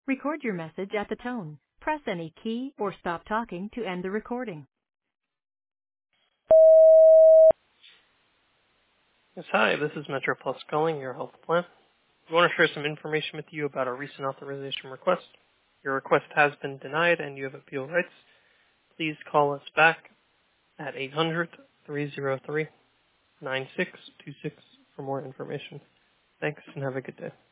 Record your message at the tone. Press any key or stop talking to end the recording. Yes, hi, this is Metro Plus calling, your health plan. We want to share some information with you about a recent authorization request. Your request has been denied and you have appeal rights. Please call us back at 800-303-9626 for more information. Thanks and have a good day.